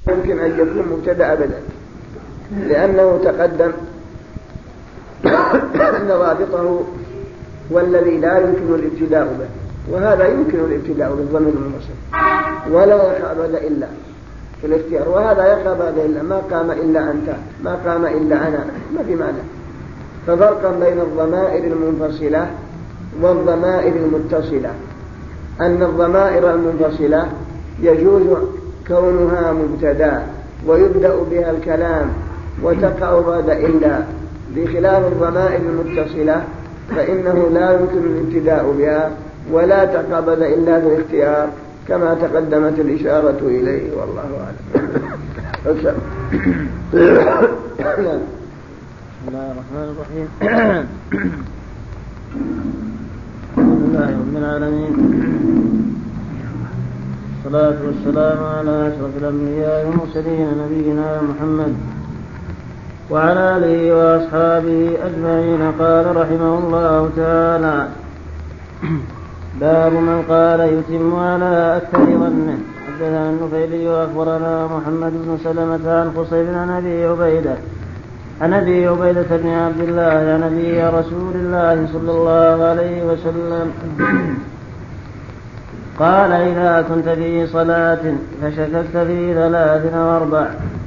يمكن أن يكون مبتدأ أبدا، لأنه تقدم أن رابطه والذي لا يمكن الابتداء به، وهذا يمكن الابتداء بالضمير المنفصل ولا يقع بعد إلا في الاختيار، وهذا يقع بعد إلا ما قام إلا أنت، ما قام إلا أنا، ما في معنى. ففرقا بين الضمائر المنفصلة والضمائر المتصلة، أن الضمائر المنفصلة يجوز كونها مبتدأ ويبدأ بها الكلام وتقع بعد إلا، بخلاف الضمائر المتصلة فإنه لا يمكن الابتداء بها ولا تقع بعد إلا في الاختيار كما تقدمت الإشارة إليه، والله أعلم. بسم الله الرحمن الرحيم. الحمد لله رب العالمين، والصلاة والسلام على أشرف الأنبياء والمرسلين نبينا محمد وعلى آله وأصحابه أجمعين. قال رحمه الله تعالى: باب من قال يتم على أكثر ظنه. حدثنا النفيلي وأخبرنا محمد بن سلمة عن قصيب عن أبي عبيدة بن عبد الله عن أبي رسول الله صلى الله عليه وسلم قال: إذا كنت في صلاة فشككت في ثلاث أو أربع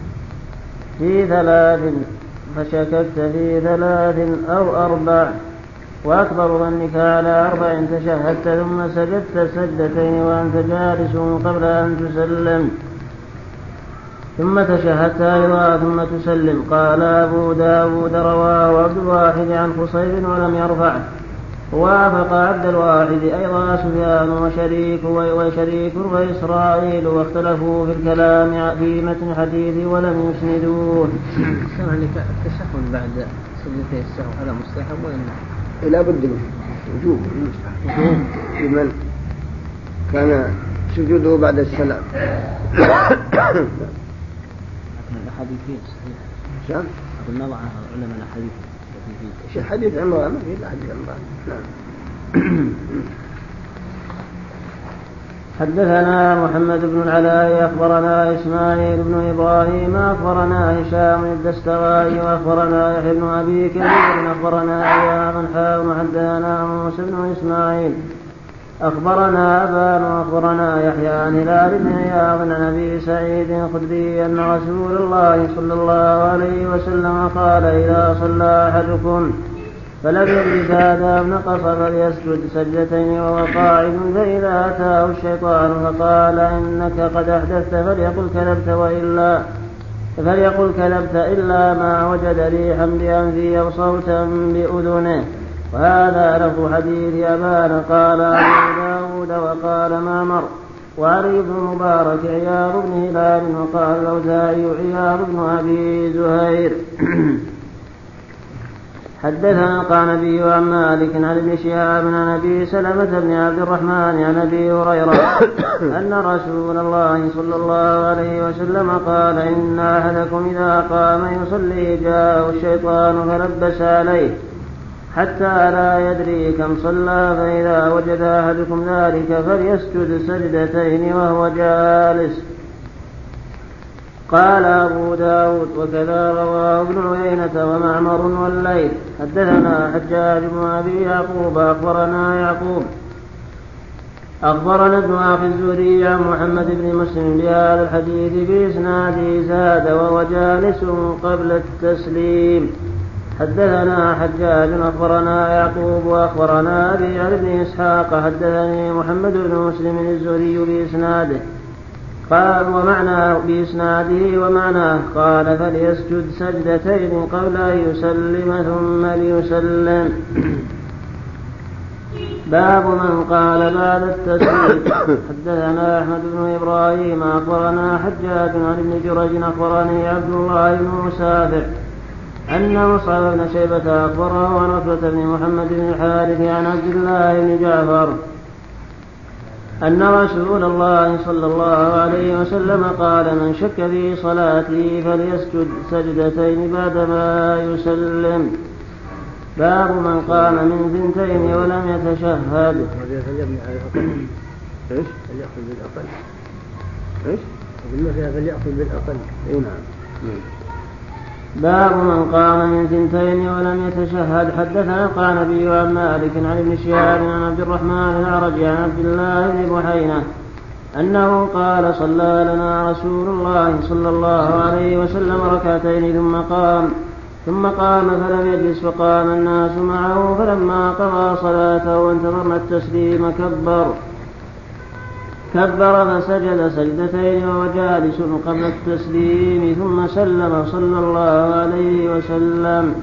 وأكبر ظنك على 4 تشهدت ثم سجدت سجدتين وأنت جالس قبل أن تسلم، ثم تشهدت أيضا ثم تسلم. قال أبو داود: رواه عبد الواحد عن قصيب ولم يرفعه، ووافق عبد الواحد أيضا سفيان وشريك وإسرائيل، واختلفوا في الكلام في متن حديث ولم يسندوه. التشهد بعد سجدتي السهو هذا مستحب ولا لا بد منه وجوب لمن كان سجوده بعد السلام. الأحاديث فيه صحيح. أظن وضعها علماء الأحاديث في حديث عمران، ما في حديث عمران. نعم. حدثنا محمد بن العلاء أخبرنا إسماعيل بن إبراهيم أخبرنا هشام الدستوائي وأخبرنا يحيى بن أبي كثير أخبرنا أيام حاول. حدثنا موسى بن إسماعيل أخبرنا أبان أخبرنا يحيى عن هلال بن عياض عن أبي سعيد الخدري أن رسول الله صلى الله عليه وسلم قال: إذا صلى أحدكم فلم يجلس آداب نقص فليسجد سجدتين وهو قاعد، فإذا أتاه الشيطان فقال: إنك قد أحدثت فليقل كذبت إلا ما وجد ريحا بأنفه أو صوتا بأذنه. وهذا لفظ حديث أبان. قال أبو داود وقال معمر وعلي بن المبارك عياض بن هلال، وقال الأوزاعي عياض بن أبي زهير. حدثنا القعنبي عن مالك عن ابن شهاب عن أبي سلمة بن عبد الرحمن عن أبي هريرة أن رسول الله صلى الله عليه وسلم قال: إن أحدكم إذا قام يصلي جاءه الشيطان فلبس عليه حتى لا يدري كم صلى، فإذا وجد أحدكم ذلك فليسجد سجدتين وهو جالس. قال أبو داود: وكذا رواه ابن عيينة ومعمر والليث. حدثنا حجاج بن أبي يعقوب أخبرنا ابن أخي الزهري عن محمد بن مسلم بهذا الحديث بإسناده زاد وهو جالس قبل التسليم. حدثنا حجاج أخبرنا يعقوب وأخبرنا أبي عن ابن إسحاق حدثني محمد بن مسلم الزهري بإسناده قال ومعناه قال: فليسجد سجدتين قبل أن يسلم ثم ليسلم. باب من قال بعد التسليم. حدثنا أحمد بن إبراهيم أخبرنا حجاج عن ابن جريج أخبرني عبد الله بن مسافر أن مصعب بن شيبة أخبره عن عتبة بن محمد بن الحارث عن عبد الله بن جعفر أن رسول الله صلى الله عليه وسلم قال: من شك في صلاته فليسجد سجدتين بعدما يسلم. باب من قام من 2 ولم يتشهد. المسألة فليأخذ بالأقل. نعم. باب من قام من 2 ولم يتشهد. حدثنا القعنبي عن مالك عن ابن شهاب عن عبد الرحمن الأعرج عن عبد الله بن بحينة أنه قال صلى لنا رسول الله صلى الله عليه وسلم ركعتين ثم قام فلم يجلس فقام الناس معه فلما قضى صلاته وانتظرنا التسليم كبر فسجد سجدتين وهو جالس قبل التسليم ثم سلم صلى الله عليه وسلم.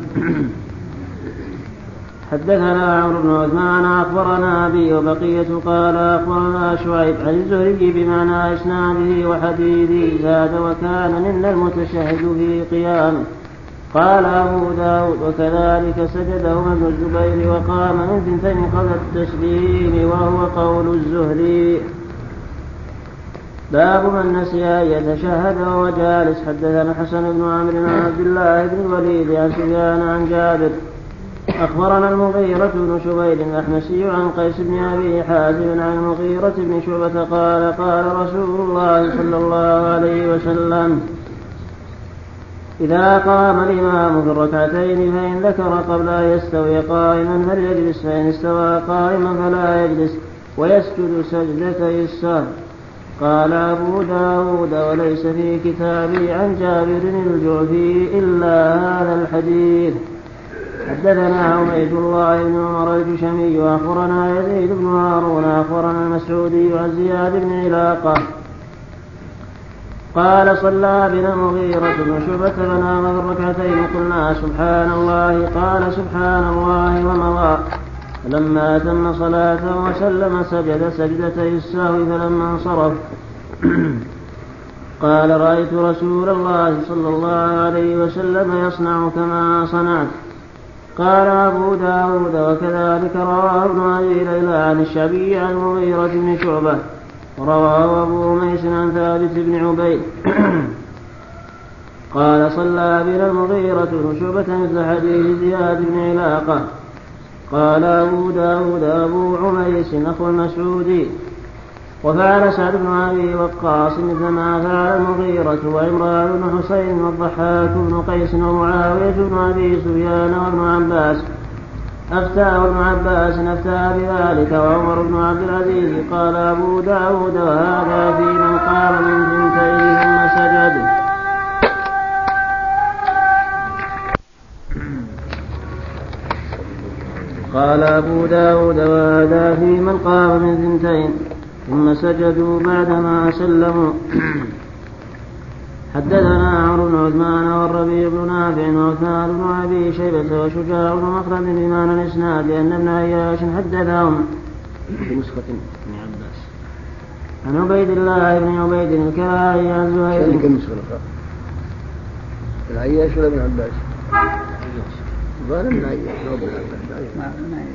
حدثنا عمرو بن عثمان أخبرنا أبي وبقية قال أخبرنا شعيب عن الزهري بمعنى إسناده وحديثه زاد وكان منا المتشهد في قيامه. قال أبو داود وكذلك سجدهما ابن الزبير وقام من 2 قبل التسليم وهو قول الزهري. باب من نسي أن يتشهد وهو جالس. حدثنا حسن بن عمرو عن عبد الله بن الوليد عن سفيان عن جابر أخبرنا المغيرة بن شبيل الأحمسي عن قيس بن أبي حازم عن المغيرة بن شعبة قال قال رسول الله صلى الله عليه وسلم إذا قام الإمام في الركعتين فإن ذكر قبل أن يستوي قائما فليجلس فإن استوى قائما فلا يجلس ويسجد سجدتي السهو. قال أبو داود وليس في كتابي عن جابر الجعفي إلا هذا الحديث. حدثنا عبيد الله بن عمر الجشمي أخبرنا يزيد بن هارون أخبرنا المسعودي عن زياد بن علاقة قال صلى بنا المغيرة بن شعبة فنام في الركعتين قلنا سبحان الله قال سبحان الله ومضى. فلما أتم صلاته وسلم سجد سجدتي السهو فلما انصرف قال رأيت رسول الله صلى الله عليه وسلم يصنع كما صنعت. قال أبو داود وكذلك رواه ابن أبي ليلى عن الشعبي عن المغيرة بن شعبة ورواه أبو ميس عن ثابت بن عبيد قال صلى بنا المغيرة بن شعبة مثل حديث زياد بن علاقة. قال أبو داود أبو عميس أخو المسعودي وفعل سعد بن أبي وقاص مثل ما فعل المغيرة وعمران بن حسين والضحاك بن قيس ومعاوية بن أبي سفيان وابن عباس أفتى بذلك وعمر بن عبد العزيز. قال أبو داود وهذا في من قام من 2 ثم سجد. قال أبو داود وهذا في من قام من 2 ثم سجدوا بعدما سلموا. حدثنا عمرو بن عثمان والربيع بن نافع وعثمان بن أبي شيبة وشجاع بن مخلد بمعنى الإسناد أن ابن عياش حدثهم بنسخة ابن عباس عن عبيد الله بن عبيد الكلاعي عن زهير. كم نسخة ابن عياش ولا ابن عباس؟ قال ابن عياش ولا ابن عباس؟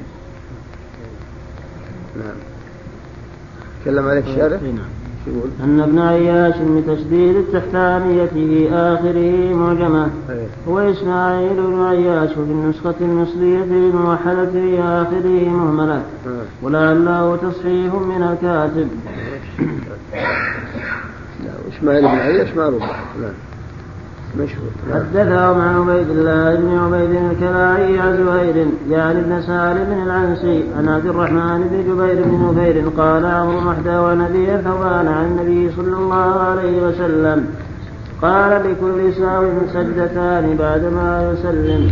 نعم. تكلم عليه الشارع. أن ابن عياش بتشديد التحتانية في آخره معجمة هو إسماعيل بن عياش في النسخة المصرية الموحدة في آخره مهملة ولعله تصحيح من الكاتب. إسماعيل بن عياش معروف مشهور. حدثهم عن عبيد الله بن عبيد الكلاعي عن زهير يعني بن سالم العنسي عن عبد الرحمن بن جبير بن نفير قال عمرو وحده ونبي ثوان عن النبي صلى الله عليه وسلم قال لكل ساو سجدتان بعدما يسلم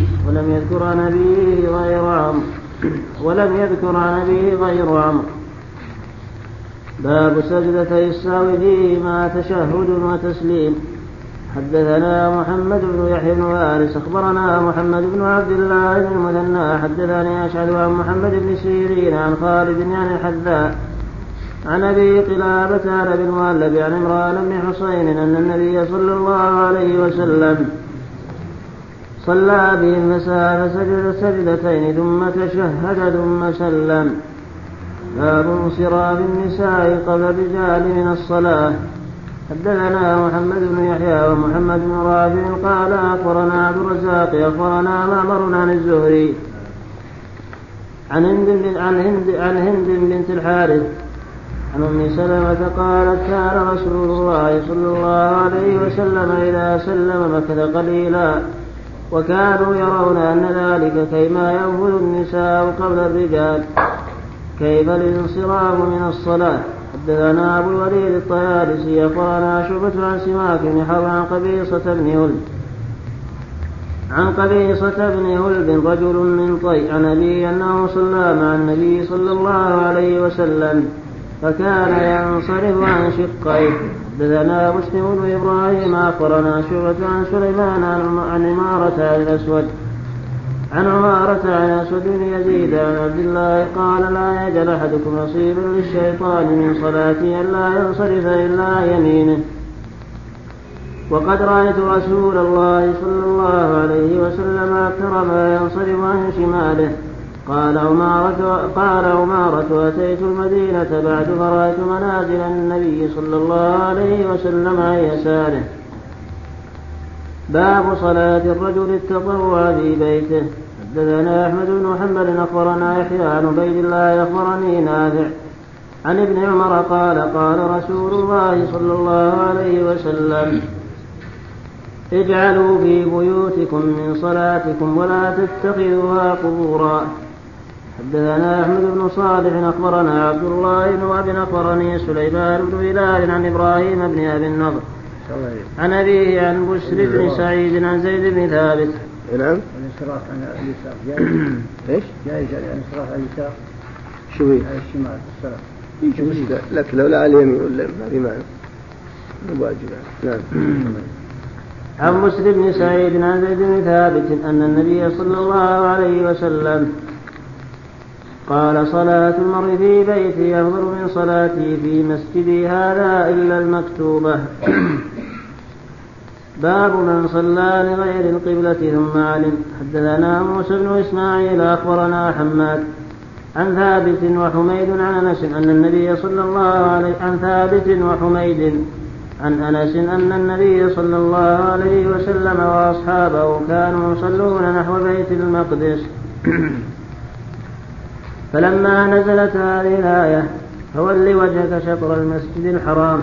ولم يذكر عن أبيه غير عمرو. باب سجدتي الساو فيهما تشهد وتسليم. حدثنا محمد بن يحيى بن فارس أخبرنا محمد بن عبد الله بن المثنى حدثني أشعث عن محمد بن سيرين عن خالد عن الحذاء عن أبي قلابة عن أبي المهلب عن عمران بن حسين أن النبي صلى الله عليه وسلم صلى بهم فسجد سجدتين ثم تشهد ثم سلم. باب انصراف النساء قبل الرجال من الصلاة. حدثنا محمد بن يحيى ومحمد بن رافع قال أخبرنا عبد الرزاق أخبرنا معمر عن الزهري عن هند بنت الحارث عن أم سلمة قالت كان رسول الله صلى الله عليه وسلم إذا سلم مكث قليلا وكانوا يرون أن ذلك كيما ينفذ النساء قبل الرجال كيف الانصراف من الصلاة. حدثنا أبو الوليد الطيالسي أخبرنا شعبة عن سماك بن حرب عن قبيصة بن هلب رجل من طي عن أبي أنه صلى مع النبي صلى الله عليه وسلم فكان ينصرف عن شقيه. حدثنا مسلم بن إبراهيم أخبرنا شعبة عن سليمان عن عمارة عن أسود بن يزيد عن عبد الله قال لا يجعل أحدكم نصيبا للشيطان من صلاته ألا ينصرف إلا يمينه. وقد رأيت رسول الله صلى الله عليه وسلم أكثر ما ينصرف عن شماله. قال عمارة أتيت المدينة بعد فرأيت منازل النبي صلى الله عليه وسلم عن يساره. باب صلاة الرجل التطوع في بيته. حدثنا أحمد بن محمد أخبرنا يحيى عن عبيد الله أخبرني نافع عن ابن عمر قال رسول الله صلى الله عليه وسلم اجعلوا في بيوتكم من صلاتكم ولا تتخذوها قبورا. حدثنا أحمد بن صالح أخبرنا عبد الله بن وهب أخبرني سليمان بن هلال عن إبراهيم بن أبي النضر عن أبيه عن بشر بن سعيد عن زيد بن ثابت. نعم. الانصراف عن اليسار جائز. ايش؟ جائز الانصراف عن اليسار. شو هي؟ على الشمال الصلاة. يجوز لكن لو لا على اليمين ولا ما في معنى. واجب. نعم. عن بشر بن سعيد عن زيد بن ثابت أن النبي صلى الله عليه وسلم قال صلاة المرء في بيته أفضل من صلاته في مسجدي هذا إلا المكتوبة. باب من صلى لغير القبلة ثم علم. حدثنا موسى بن إسماعيل أخبرنا حماد عن ثابت وحميد عن أنس أن النبي صلى الله عليه عن ثابت وحميد عن أنس أن النبي صلى الله عليه وسلم وأصحابه كانوا يصلون نحو بيت المقدس. فلما نزلت هذه الآية فول وجهك شطر المسجد الحرام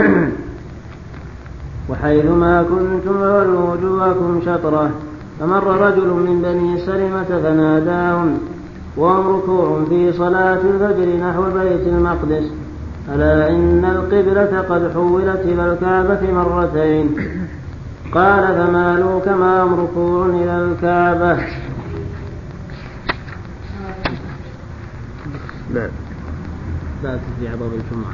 وحيثما كنتم فولوا وجوهكم شطره. فمر رجل من بني سلمة فناداهم وهم ركوع في صلاة الفجر نحو بيت المقدس ألا إن القبلة قد حولت إلى الكعبة مرتين. قال فمالوا كما هم ركوع إلى الكعبة. نعم. لا تجي عضو الجمعة.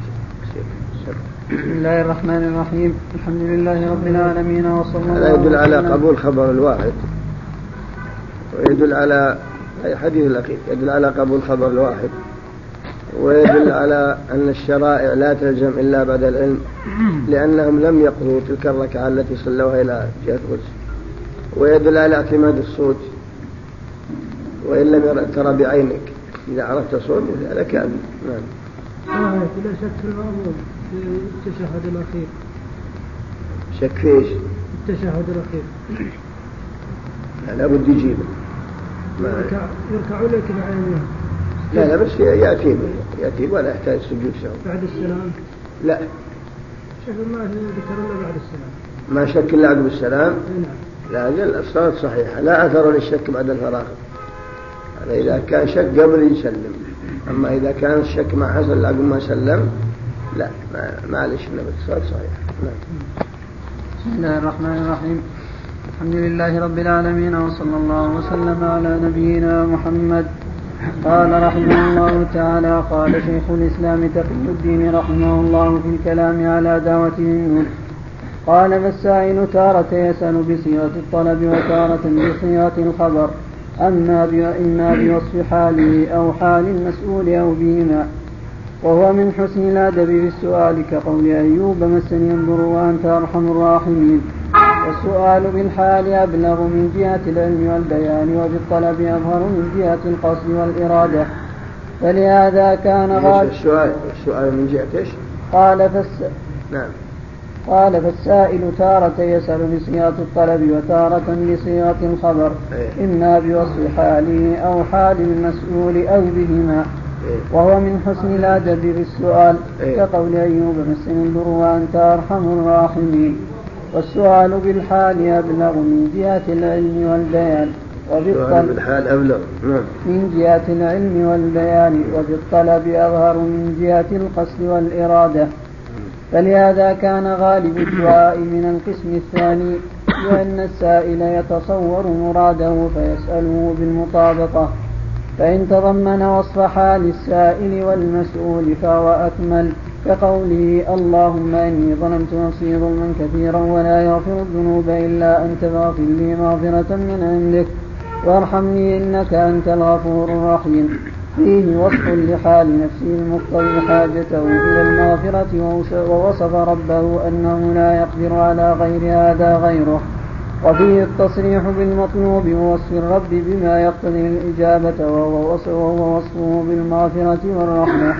بسم الله الرحمن الرحيم. الحمد لله رب العالمين وصلى الله. هذا يدل على قبول خبر الواحد ويدل على الحديث الأخير يدل على قبول خبر الواحد ويدل على أن الشرائع لا تلزم إلا بعد العلم لأنهم لم يقضوا تلك الركعة التي صلوها إلى جهة القدس. ويدل على اعتماد الصوت وإن لم ترى بعينك إذا عرفت صوت هذا كامل. نعم. لا شك في المأموم في التشهد الأخير. شك في إيش؟ التشهد الأخير. لا بد يجيبه. يركع لك بعينه. لا بس يأتي ولا يحتاج سجود سهو. بعد السلام. لا. شك ما ذكر إلا بعد السلام. ما شك إلا عقب السلام. نعم. لا جل الصلاة صحيحة لا أثر للشك بعد الفراغ. هذا إذا كان شك قبل يسلم. أما إذا كان الشك ما حصل عقب ما سلم لا معلش النبي الصلاة صحيحة. نعم. بسم الله الرحمن الرحيم. الحمد لله رب العالمين وصلى الله وسلم على نبينا محمد. قال رحمه الله تعالى قال شيخ الإسلام تقي الدين رحمه الله في الكلام على دعوة النور. قال فالسائل تارة يسأل بصيغة الطلب وتارة بصيغة الخبر إما بوصف حاله أو حال المسؤول أو بهما وهو من حسن الأدب في السؤال كقول أيوب مسني الضر وأنت أرحم الراحمين. والسؤال بالحال أبلغ من جهة العلم والبيان وبالطلب أظهر من جهة القصد والإرادة. فلهذا كان غالب السؤال من جهة إيش؟ قال فالسائل تارة يسأل بصيغة الطلب وتارة بصيغة الخبر إما بوصف حاله أو حال المسؤول أو بهما وهو من حسن الأدب بالسؤال كقول أيوب مسني الضر وأنت أرحم الراحمين. والسؤال بالحال أبلغ من جهة العلم والبيان وبالطلب أظهر من جهة القصد والإرادة. فلهذا كان غالب الدعاء من القسم الثاني لأن السائل يتصور مراده فيسأله بالمطابقة، فإن تضمن وصف حال السائل والمسؤول فهو أكمل، كقوله اللهم إني ظلمت نفسي ظلما كثيرا ولا يغفر الذنوب إلا أنت فاغفر لي مغفرة من عندك وارحمني إنك أنت الغفور الرحيم. فيه وصف لحال نفسه المقتضي حاجته إلى المغفرة، ووصف ربه أنه لا يقدر على غير هذا غيره. وفيه التصريح بالمطلوب ووصف الرب بما يقتضي الإجابة وهو وصفه بالمغفرة والرحمة.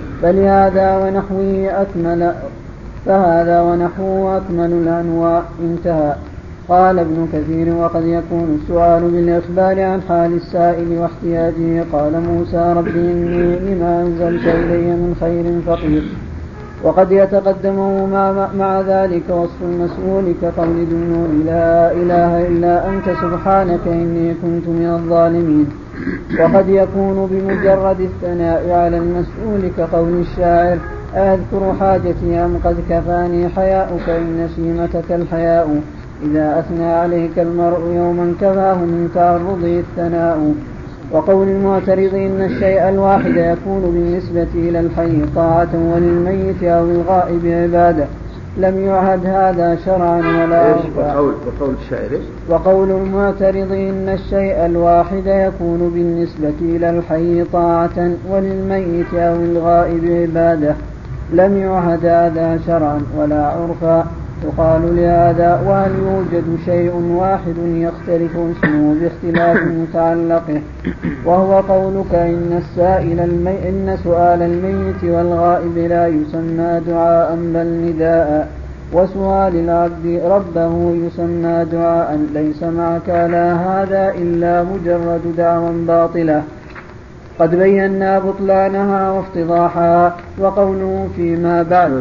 فهذا ونحوه أكمل الأنواع. انتهى. قال ابن كثير وقد يكون السؤال بالإخبار عن حال السائل واحتياجه. قال موسى رب إني لما أنزلت إلي من خير فقير. وقد يتقدمه مع ذلك وصف المسؤول كقول ذنون لا إله إلا أنت سبحانك إني كنت من الظالمين. وقد يكون بمجرد الثناء على المسؤول كقول الشاعر أذكر حاجتي أم قد كفاني حياؤك إن شيمتك الحياء إذا أثنى عليك المرء يوما كفاه من تعرضه الثناء. وقول المعترض إن الشيء الواحد يكون بالنسبة إلى الحي طاعة وللميت أو الغائب عبادة لم يعهد هذا شرعا ولا عرفا. وقول المعترض إن الشيء الواحد يكون بالنسبة إلى الحي طاعة وللميت أو الغائب عبادة لم يعهد هذا شرعا ولا عرفا. يقال لهذا وهل يوجد شيء واحد يختلف اسمه باختلاف متعلقه، وهو قولك إن سؤال الميت والغائب لا يسمى دعاء بل نداء، وسؤال العبد ربه يسمى دعاء ليس معك لا هذا إلا مجرد دعوى باطلة. قد بينا بطلانها وافتضاحها. وقوله فيما بعد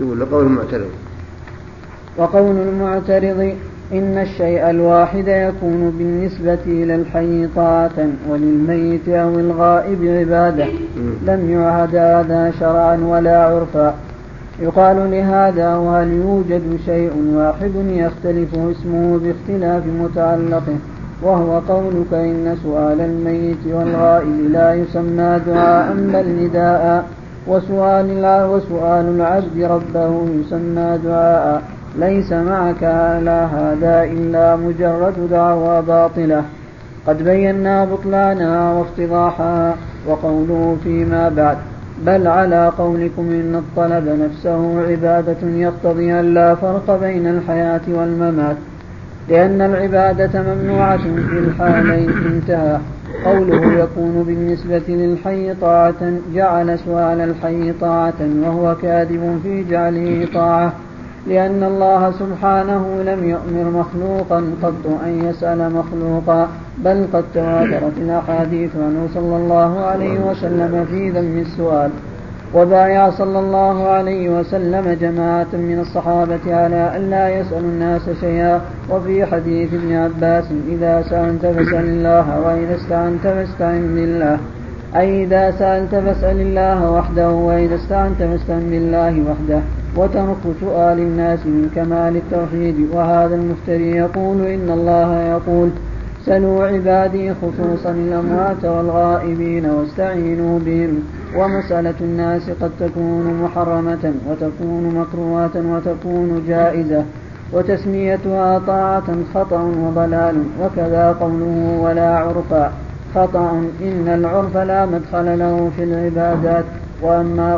وقول المعترض إن الشيء الواحد يكون بالنسبة إلى الحي طاعة وللميت أو الغائب عبادة لم يعهد هذا شرعا ولا عرفا. يقال لهذا وهل يوجد شيء واحد يختلف اسمه باختلاف متعلقه، وهو قولك إن سؤال الميت والغائب لا يسمى دعاء بل نداء، وسؤال العبد ربه يسمى دعاء ليس معك على هذا إلا مجرد دعوى باطلة. قد بينا بطلانها وافتضاحها. وقوله فيما بعد بل على قولكم إن الطلب نفسه عبادة يقتضي أن لا فرق بين الحياة والممات لأن العبادة ممنوعة في الحالين. انتهى. قوله يكون بالنسبة للحي طاعة جعل سؤال الحي طاعة وهو كاذب في جعله طاعة، لأن الله سبحانه لم يؤمر مخلوقا قط أن يسأل مخلوقا، بل قد تواترت الأحاديث عنه صلى الله عليه وسلم في ذم السؤال. وبايع صلى الله عليه وسلم جماعة من الصحابة على أن لا يسأل الناس شيئا. وفي حديث ابن عباس إذا سألت فاسأل الله وإذا استعنت فاستعن بالله، أي إذا سألت فاسأل الله وحده وإذا استعنت فاستعن بالله وحده، وترك سؤال الناس من كمال التوحيد. وهذا المفتري يقول إن الله يقول سلوا عبادي خصوصا الأموات والغائبين واستعينوا بهم. ومسألة الناس قد تكون محرمة وتكون مكروهة وتكون جائزة، وتسميتها طاعة خطأ وضلال. وكذا قوله ولا عرفا خطأ إن العرف لا مدخل له في العبادات. وأما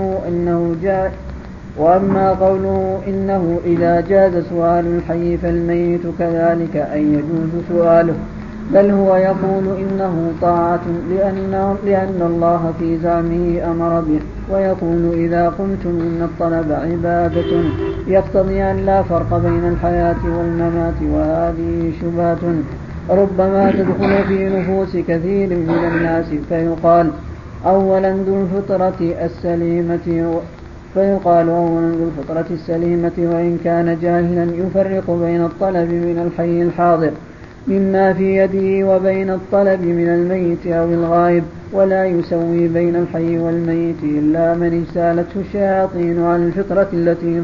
قوله إنه إذا جاز سؤال الحي فالميت كذلك أي يجوز سؤاله، بل هو يقول إنه طاعة لأن الله في زعمه أمر به. ويقول إذا قلتم إن الطلب عبادة يقتضي أن لا فرق بين الحياة والممات، وهذه شبهة ربما تدخل في نفوس كثير من الناس، فيقال أولا ذو الفطرة السليمة، فيقال أولا ذو الفطرة السليمة وإن كان جاهلا يفرق بين الطلب من الحي الحاضر مما في يده وبين الطلب من الميت أو الغائب، ولا يسوي بين الحي والميت إلا من اجتالته الشياطين عن الفطرة التي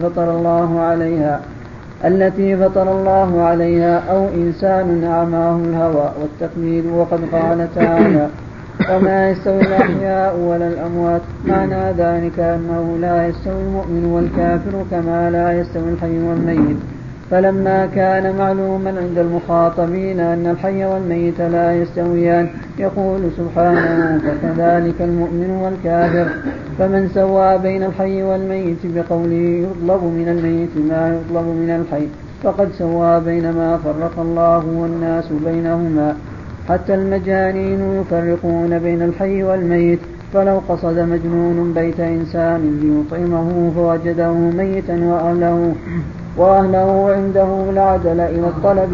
فطر الله عليها أو إنسان أعماه الهوى والتقليد. وقد قال تعالى: وما يستوي الأحياء ولا الأموات، معنى ذلك أنه لا يستوي المؤمن والكافر كما لا يستوي الحي والميت. فلما كان معلوما عند المخاطبين أن الحي والميت لا يستويان، يقول سبحانه: فكذلك المؤمن والكافر. فمن سوى بين الحي والميت بقوله يطلب من الميت ما يطلب من الحي فقد سوى بين ما فرق الله والناس بينهما. حتى المجانين يفرقون بين الحي والميت، فلو قصد مجنون بيت إنسان ليطعمه فوجده ميتا وأهله عنده لعدل إلى الطلب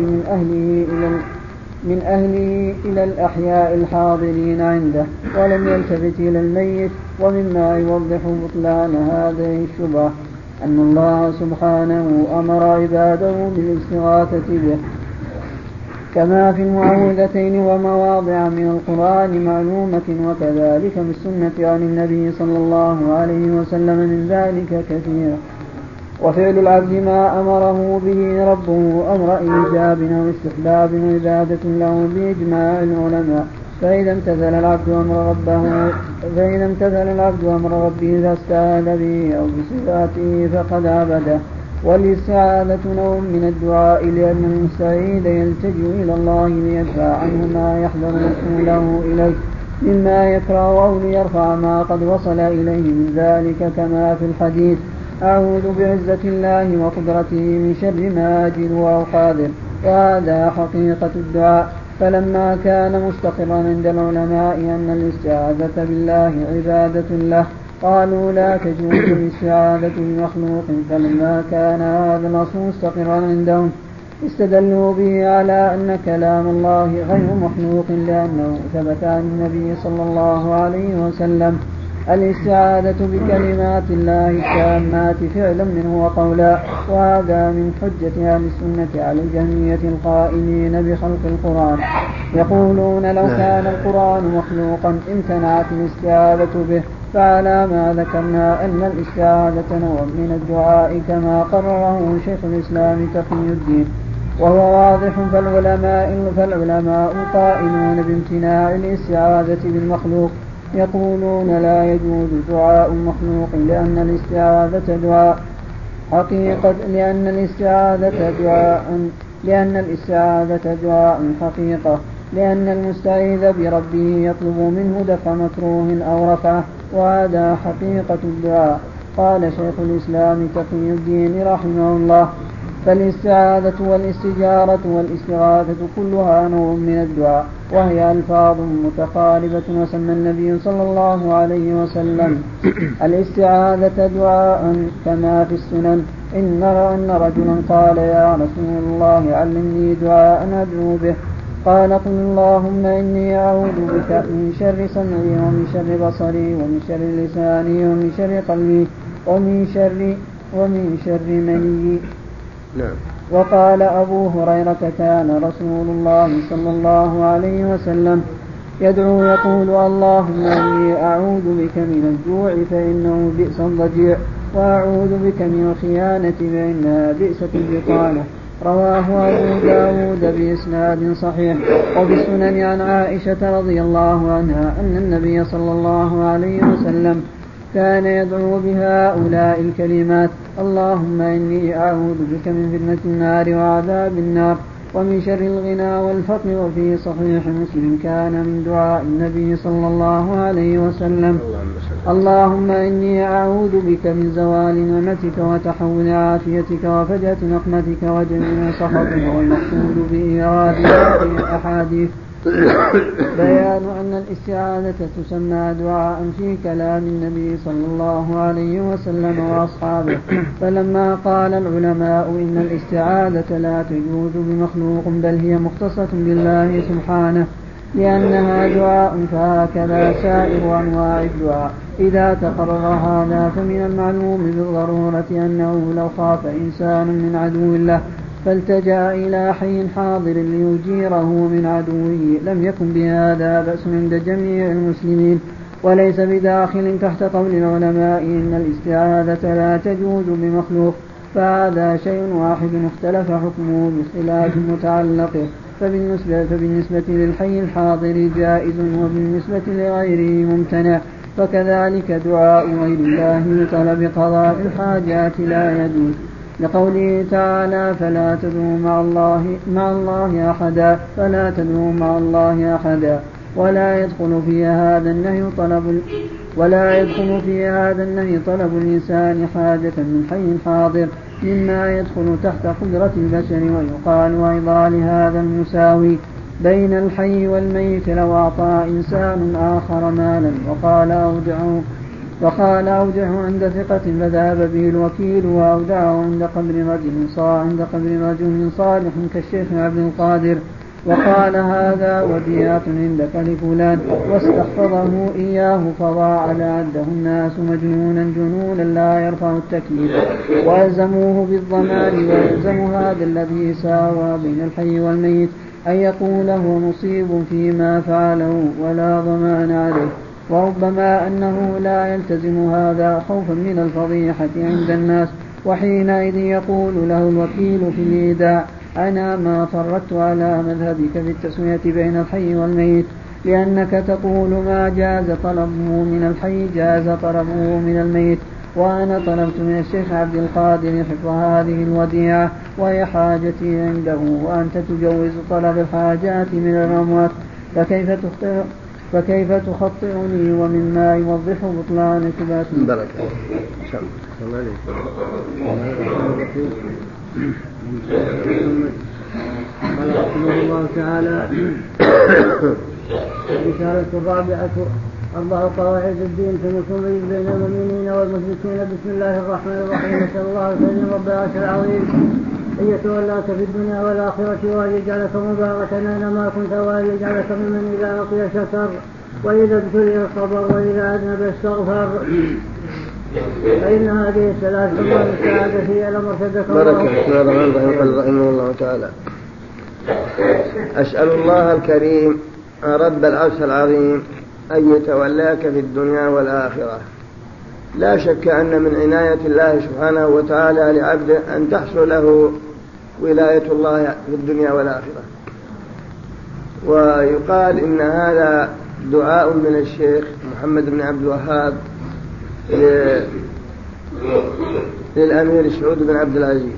من أهله إلى الأحياء الحاضرين عنده ولم يلتفت إلى الميت. ومما يوضح بطلان هذه الشبهة أن الله سبحانه أمر عباده بالاستغاثة به كما في المعوذتين ومواضع من القرآن معلومة، وكذلك في السنة عن النبي صلى الله عليه وسلم من ذلك كثيرا. وفعل العبد ما أمره به ربه أمر إيجاب أو استحباب عبادة له بإجماع العلماء. فإذا امتثل العبد أمر ربه فاستعاذ به أو بصفاته فقد عبده. والاستعاذة نوع من الدعاء، لأن المستعيذ يلتجئ إلى الله ليدفع عنه ما يحذر وصوله إليه مما يكره أو ليرفع ما قد وصل إليه من ذلك، كما في الحديث: أعوذ بعزة الله وقدرته من شر ما أجد أو حاذر. وهذا حقيقة الدعاء. فلما كان مستقرا عند العلماء أن الاستعاذة بالله عبادة له، قالوا لا تجوز الاستعاذة بمخلوق. فلما كان هذا الأصل مستقرا عندهم استدلوا به على أن كلام الله غير مخلوق، لأنه ثبت عن النبي صلى الله عليه وسلم الاستعاذة بكلمات الله التامات فعلا منه وقولا. وهذا من حجة أهل السنة على الجهمية القائلين بخلق القرآن. يقولون لو كان القرآن مخلوقا امتنعت الاستعاذة به. فعلى ما ذكرنا أن الاستعاذة نوع من الدعاء كما قرره شيخ الإسلام تقي الدين، وهو واضح. فالعلماء قائلون بامتناع الاستعاذة بالمخلوق، يقولون لا يجوز دعاء مخلوق لأن الاستعاذة دعاء حقيقة، لأن الاستعاذة دعاء حقيقة، لأن المستعيذ بربه يطلب منه دفع مكروه أو رفعه، وهذا حقيقة الدعاء. قال شيخ الإسلام تقي الدين رحمه الله: فالاستعاذة والاستجارة والاستغاثة كلها نوع من الدعاء، وهي ألفاظ متقاربة. وسمى النبي صلى الله عليه وسلم الاستعاذة دعاء كما في السنن إن رجلا قال: يا رسول الله علمني دعاء أدعو به. قال: قل اللهم إني أعوذ بك من شر سمعي ومن شر بصري ومن شر لساني ومن شر قلبي ومن شر مني. نعم. وقال أبو هريرة: كان رسول الله صلى الله عليه وسلم يدعو يقول: اللهم إني أعوذ بك من الجوع فإنه بئس الضجيع، وأعوذ بك من الخيانة فإنها بئست البطانة. رواه أبو داود بإسناد صحيح. وفي السنن عن عائشة رضي الله عنها أن النبي صلى الله عليه وسلم كان يدعو بهؤلاء الكلمات: اللهم إني أعوذ بك من فتنة النار وعذاب النار ومن شر الغنى والفقر. وفي صحيح مسلم كان من دعاء النبي صلى الله عليه وسلم: اللهم إني أعوذ بك من زوال نعمتك وتحول عافيتك وفجأة نقمتك وجميع سخطك. والمقصود بإرادة الأحاديث بيان أن الاستعاذة تسمى دعاء في كلام النبي صلى الله عليه وسلم وأصحابه. فلما قال العلماء إن الاستعاذة لا تجوز بمخلوق بل هي مختصة بالله سبحانه، لأنها دعاء، فهكذا سائر أنواع الدعاء. إذا تقرر هذا فمن المعلوم بالضرورة أنه لو خاف إنسان من عدو له فالتجأ إلى حي حاضر ليجيره من عدوه لم يكن بهذا بأس عند جميع المسلمين، وليس بداخل تحت قول العلماء إن الاستعاذة لا تجوز بمخلوق، فهذا شيء واحد اختلف حكمه باختلاف متعلقه، فبالنسبة للحي الحاضر جائز وبالنسبة لغيره ممتنع. فكذلك دعاء غير الله بطلب قضاء الحاجات لا يجوز، لقوله تعالى فلا تدعوا مع الله أحدا، ولا يدخل في هذا النهي طلب الإنسان حاجة من حي حاضر مما يدخل تحت قدرة البشر. ويقال أيضا لهذا المساوي بين الحي والميت لو أعطى إنسان آخر مالا وقال أودعه عند ثقة فذهب به الوكيل وأودعه عند قبر رجل صالح كالشيخ عبد القادر وقال هذا وديعة عندك لفلان واستحفظه إياه فضاع لعده الناس مجنونا جنونا لا يرفع التكليف وألزموه بالضمان. ويلزم هذا الذي ساوى بين الحي والميت أن يقول هو مصيب فيما فعله ولا ضمان عليه، وربما أنه لا يلتزم هذا خوفا من الفضيحة عند الناس، وحينئذ يقول له الوكيل في الإيداع أنا ما فرطت على مذهبك في التسوية بين الحي والميت، لأنك تقول ما جاز طلبه من الحي جاز طلبه من الميت، وأنا طلبت من الشيخ عبد القادر حفظ هذه الوديعة وهي حاجتي عنده، وأنت تجوز طلب الحاجات من الأموات، فكيف تخطئني ومما يوضح بطلان كباتي. بركة قال رحمه الله تعالى الرسالة الرابعة 4 قواعد الدين كمكمل بين المؤمنين والمشركين. بسم الله الرحمن الرحيم. نسأل الله الكريم رب العرش العظيم أن يتولاك في الدنيا والآخرة وأن يجعلك مباركا أينما كنت وأن يجعلك ممن إذا أعطي شكر وإذا ابتلي الصبر وإذا أذنب استغفر، فإن هذه الثلاث أمور السعادة هي لمرشدك الله. رحمه الله تعالى. أسأل الله الكريم رب العرش العظيم أن يتولاك في الدنيا والآخرة. لا شك أن من عناية الله سبحانه وتعالى لعبده أن تحصل له ولاية الله في الدنيا والآخرة. ويقال إن هذا دعاء من الشيخ محمد بن عبد الوهاب للأمير سعود بن عبد العزيز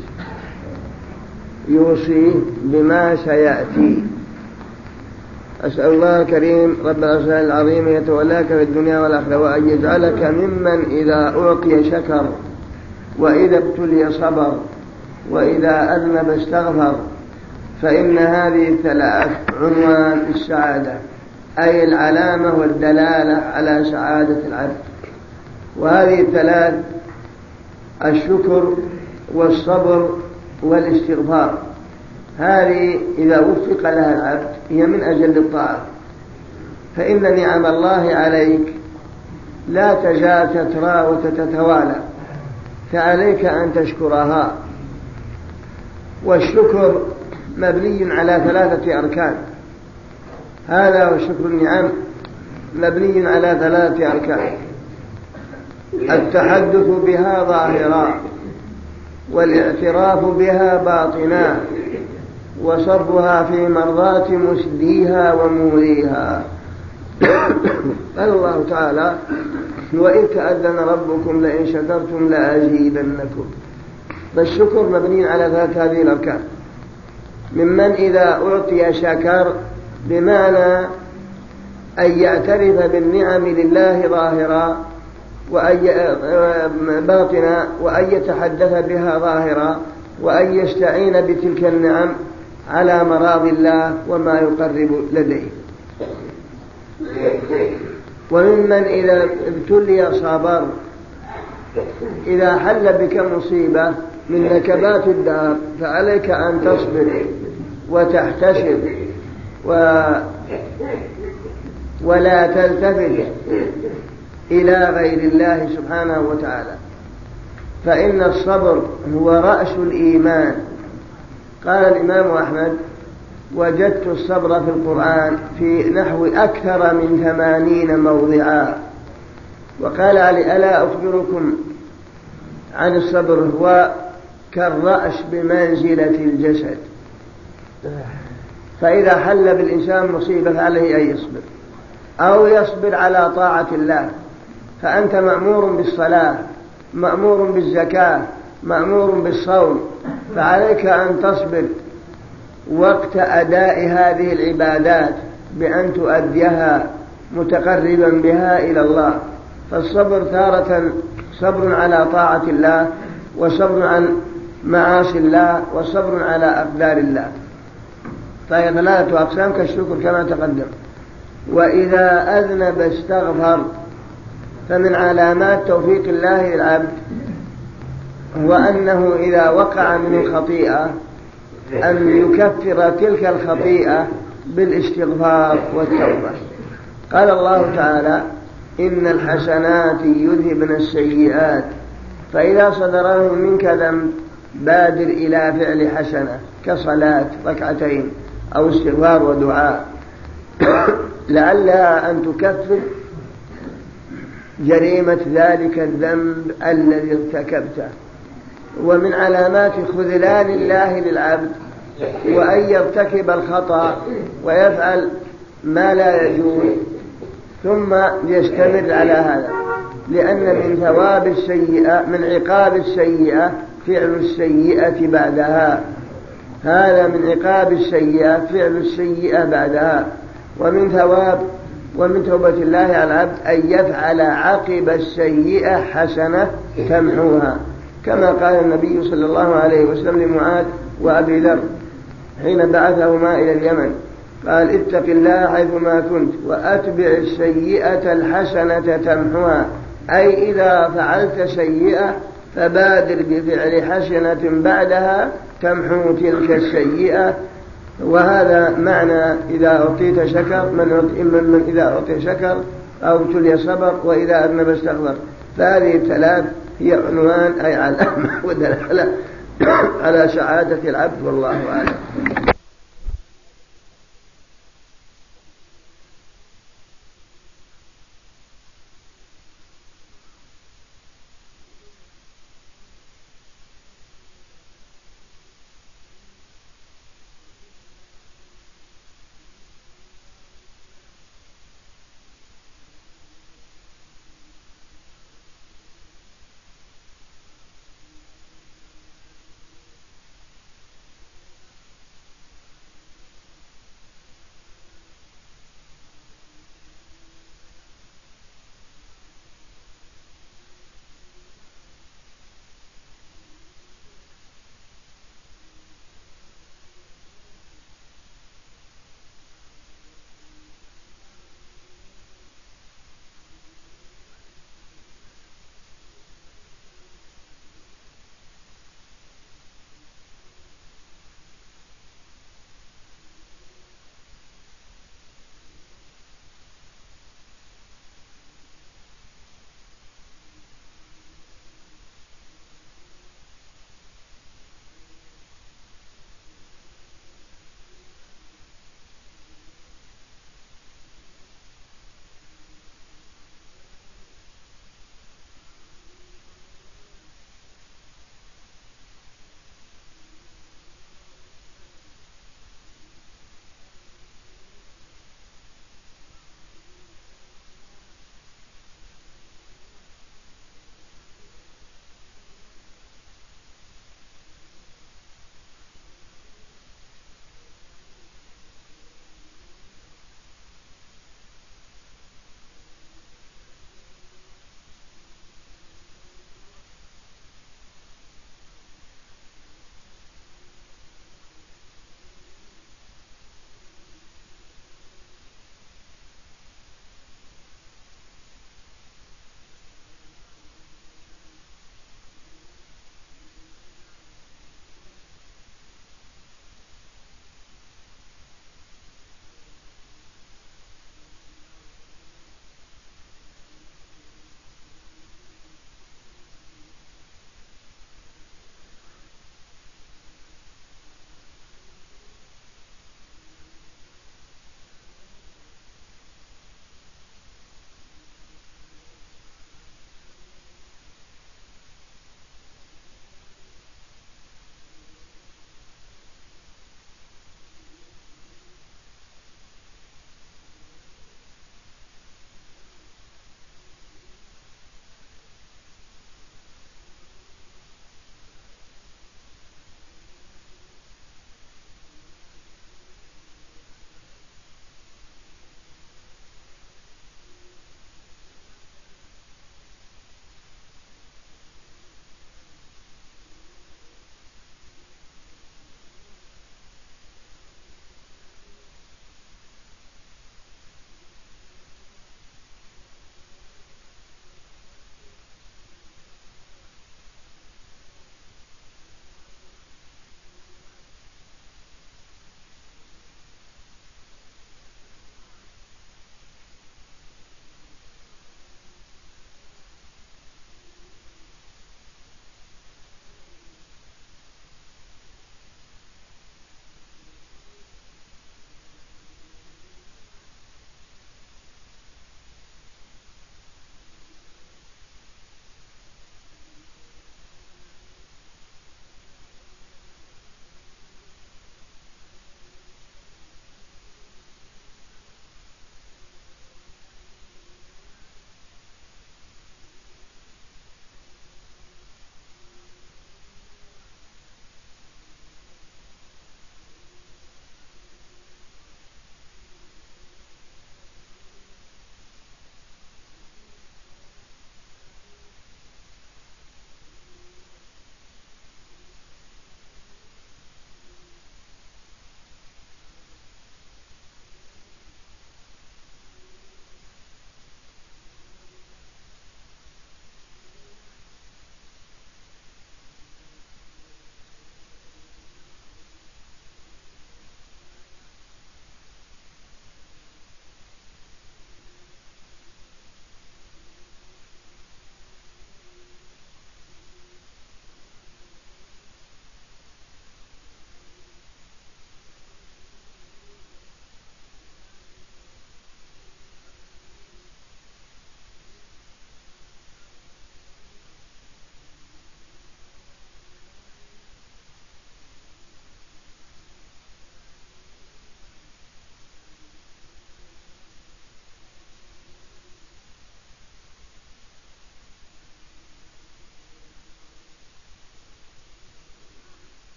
يوصي بما سيأتي. أسأل الله الكريم رب العرش العظيم يتولاك في الدنيا والآخرة وأن يجعلك ممن إذا أعطي شكر وإذا ابتلي صبر وإذا أذنب استغفر، فإن هذه الثلاث عنوان السعادة، أي العلامة والدلالة على سعادة العبد. وهذه الثلاث الشكر والصبر والاستغفار، هذه إذا وفق لها العبد هي من أجل الطاعة، فإن نعم الله عليك لا تزال تترى وتتوالى، فعليك أن تشكرها. والشكر مبني على 3 أركان، هذا هو شكر النعم، مبني على 3 أركان: التحدث بها ظاهرا، والاعتراف بها باطنا، وصرفها في مرضات مسديها وموليها. قال الله تعالى: وإذ تأذن ربكم لئن شكرتم لأزيدنكم. فالشكر مبني على 3 هذه الأركان: ممن إذا أعطي شكر، بمعنى أن يعترف بالنعم لله ظاهرا باطنا، وأن يتحدث بها ظاهرا، وأن يستعين بتلك النعم على مراض الله وما يقرب لديه. وممن إذا ابتلي صبر، إذا حل بك مصيبة من نكبات الدار فعليك أن تصبر وتحتسب ولا تلتفت إلى غير الله سبحانه وتعالى، فإن الصبر هو رأس الإيمان. قال الإمام أحمد: وجدت الصبر في القرآن في نحو أكثر من 80 موضعا. وقال علي: ألا أخبركم عن الصبر؟ هو كالرأس بمنزلة الجسد، فإذا حل بالإنسان مصيبة فعليه أن يصبر، أو يصبر على طاعة الله. فأنت مأمور بالصلاة، مأمور بالزكاة، مأمور بالصوم، فعليك أن تصبر وقت أداء هذه العبادات بأن تؤديها متقربا بها إلى الله. فالصبر تارة صبر على طاعة الله، وصبر عن معاصي الله، وصبر على أقدار الله. فهي 3 أقسام كالشكر كما تقدم. وإذا أذنب استغفر. فمن علامات توفيق الله للعبد هو أنه إذا وقع منه خطيئة أن يكفر تلك الخطيئة بالاستغفار والتوبة. قال الله تعالى: إن الحسنات يذهبن السيئات، فإذا صدر منك ذنب بادر إلى فعل حسنة كصلاة 2 أو استغفار ودعاء لعلها أن تكفر جريمة ذلك الذنب الذي ارتكبته. ومن علامات خذلان الله للعبد وأن يرتكب الخطأ ويفعل ما لا يجوز ثم يستمر على هذا، لأن من ثواب السيئة، من عقاب السيئة فعل السيئة بعدها. هذا من عقاب السيئة فعل السيئة بعدها. ومن ثواب ومن توبة الله على العبد أن يفعل عقب السيئة حسنة تمحوها، كما قال النبي صلى الله عليه وسلم لمعاذ وأبي ذر حين بعثهما إلى اليمن، قال: اتق الله حيثما كنت وأتبع السيئة الحسنة تمحوها، أي إذا فعلت سيئة فبادر بفعل حسنة بعدها تمحو تلك السيئة. وهذا معنى إذا أعطيت شكر، من إذا أعطي شكر أو ابتلي صبر، وإذا أذنب استغفر. فهذه الثلاث هي عنوان أي علامة ودلالة على سعادة العبد، والله أعلم.